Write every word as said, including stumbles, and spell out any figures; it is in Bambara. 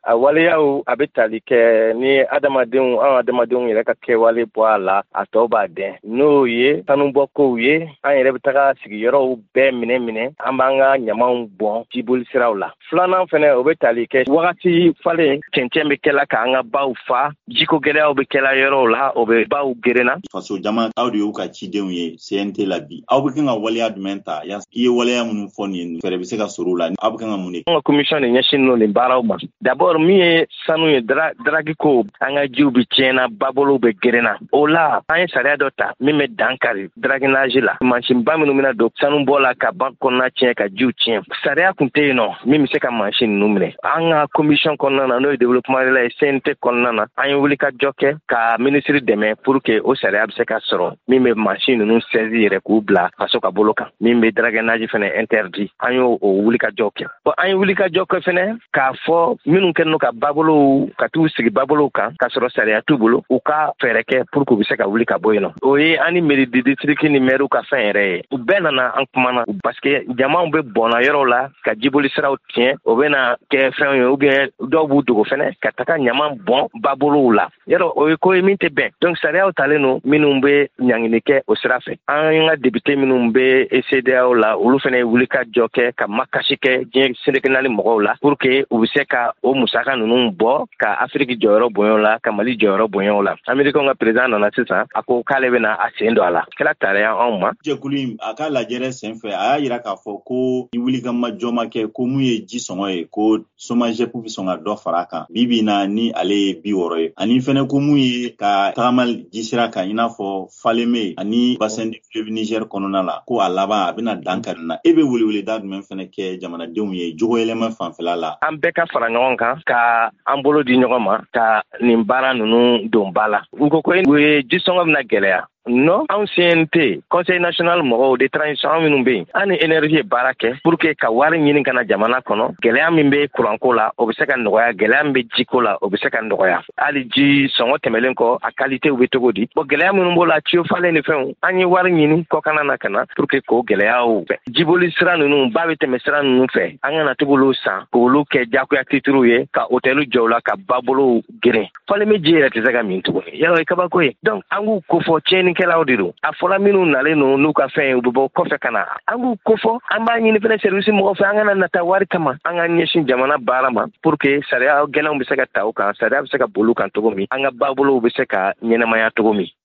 a waleyaw a bɛ tali kɛ ni adamadenw an adamadenw yɛrɛ ka kɛwale bɔ a la a tɔ b'a dɛn n'o ye sanubɔkow ye an yɛrɛ bɛ taga sigiyɔrɔw bɛɛ minɛ minɛ an b'an ka ɲamaw bɔn jiboli siraw la filanan fɛnɛ o bɛ tali kɛ wagati falen cɛncɛn bɛ kɛla k'an ka baw fa jiko gɛlɛyaw bɛ kɛla yɔrɔw la o bɛ baw gerenna faso jama aw de y'u ka cidenw ye C N T la bi aw bɛ kan ka waleya jumɛn ta i ye waleya minnu fɔ nin fɛrɛ bɛ se ka sɔrɔ la aw bɛ kan ka mun de an ka commission de ɲɛsin n'o nin baaraw ma d'abord min ye sanu ye daragi ko an ka jiw bɛ tiɲɛna babolow bɛ gerenna o la an ye sariya dɔ ta min bɛ dankari draginage la mansinba minnu bɛna don sanu bɔ la ka ban kɔnɔna tiɲɛ ka jiw tiɲɛ sariya kun tɛ yen nɔ min bɛ se ka mansin ninnu minɛ an ka commission kɔnɔna na n'o ye développement de la ye C N T kɔnɔna na an ye wuli ka jɔ kɛ ka ministre dɛmɛ pour que o sariya bɛ se ka sɔrɔ min bɛ mansin ninnu saisi yɛrɛ k'u bila faso ka bolo kan min bɛ draginage fɛnɛ interdit an y'o wuli ka jɔ kɛ bon an ye wuli ka jɔ kɛ fɛnɛ k'a fɔ minnu kɛlen don ka babolow ka t'u sigi babolow kan ka sɔrɔ sariya t'u bolo u ka fɛɛrɛ kɛ pour que u bɛ se ka wuli ka bɔ yen nɔ o ye an ni mairie de district ni maire ka fɛn yɛrɛ ye u bɛɛ nana an kumana parce que jamaw bɛ bɔnna yɔrɔw la ka jiboli siraw tiɲɛ o bɛ na kɛ fɛn ye ou bien dɔw b'u dogo fɛnɛ ka taga ɲama bɔn babolow la yɔrɔ o ye ko ye min tɛ bɛn donc sariyaw talen don minnu bɛ ɲangini kɛ o sira fɛ an ka député minnu bɛ C D A O la olu fɛnɛ ye wuli ka jɔ kɛ ka makasi kɛ diɲɛ seleke naani mɔgɔw la pour que u bɛ se ka o musaka ninnu bɔ ka Afrique jɔyɔrɔ bonya la ka Mali jɔyɔrɔ bonya la Américain ka président nana sisan a ko k'ale bɛna a sen don a la kɛla tariya anw ma jɛkulu in a ka lajɛrɛ senfɛ a y'a yira k'a fɔ ko ni wuli ka majɔ ma kɛ ko mun ye ji sɔngɔ ye ko SOMAGEP bɛ sɔn ka dɔ fara a kan bi bi na ni ale ye bi wɔɔrɔ ye ani fɛnɛ ko mun ye ka tagama ji sira kan i n'a fɔ Falémé ani bassin du fleuve Niger kɔnɔna la ko a laban a bɛna dankari na e bɛ weleweleda jumɛn fɛnɛ kɛ jamanadenw ye jogo yɛlɛma fanfɛla la an bɛɛ ka fara ɲɔgɔn kan ka an bolo di ɲɔgɔn ma ka nin baara ninnu don ba la u ko ko u ye ji sɔngɔ bɛna gɛlɛya non anw C N T Conseil national mɔgɔw de transition an minnu bɛ yen an ni énergie ye baara kɛ pour que ka wari ɲini ka na jamana kɔnɔ gɛlɛya min bɛ kuranko la o bɛ se ka nɔgɔya gɛlɛya min bɛ jiko la o bɛ se ka nɔgɔya hali ji sɔngɔ tɛmɛlen kɔ a qualité bɛ cogo di bon gɛlɛya minnu b'o la tuyau falen ni fɛnw an ye wari ɲini kɔkana na ka na pour que k'o gɛlɛyaw fɛ jiboli sira ninnu ba bɛ tɛmɛ sira ninnu fɛ an kana to k'olu san k'olu kɛ jagoya titres ye ka hôtel jɔ u la ka babolow geren Falémé ji yɛrɛ tɛ se ka min tuguni yɔrɔ ye kabako ye donc an k'u kofɔ tiɲɛni kɛlaw de don a fɔra minnu nalen don n'u ka fɛn ye u bɛ bɔ kɔfɛ ka na an k'u kofɔ an b'a ɲini fɛnɛ service mɔgɔw fɛ an kana nata wari kama an ka ɲɛsin jamana baara ma pour que sariya gɛlɛnw bɛ se ka ta u kan sariya bɛ se ka boli u kan cogo min an ka babolow bɛ se ka ɲɛnamaya cogo min